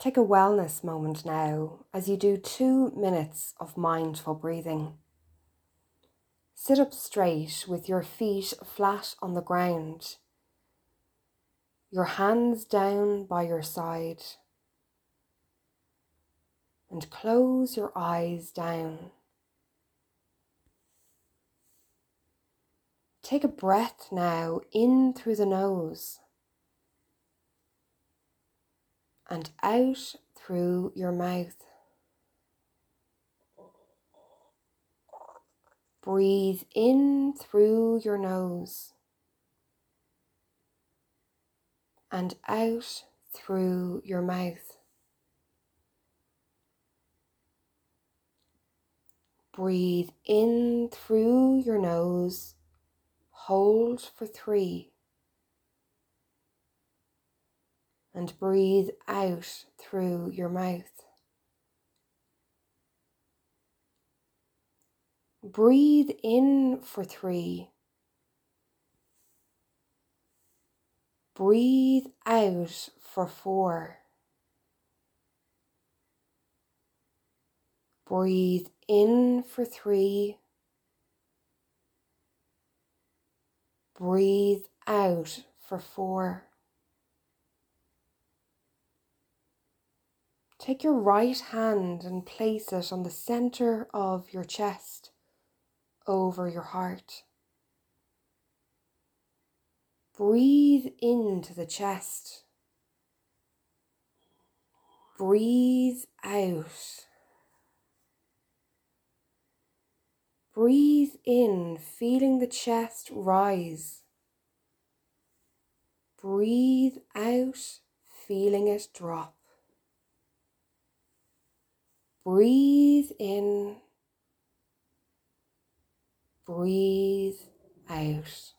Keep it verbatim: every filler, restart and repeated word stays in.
Take a wellness moment now as you do two minutes of mindful breathing. Sit up straight with your feet flat on the ground, your hands down by your side, and close your eyes down. Take a breath now in through the nose and out through your mouth. Breathe in through your nose and out through your mouth. Breathe in through your nose, hold for three, and breathe out through your mouth. Breathe in for three. Breathe out for four. Breathe in for three. Breathe out for four. Take your right hand and place it on the center of your chest, over your heart. Breathe into the chest. Breathe out. Breathe in, feeling the chest rise. Breathe out, feeling it drop. Breathe in. Breathe out.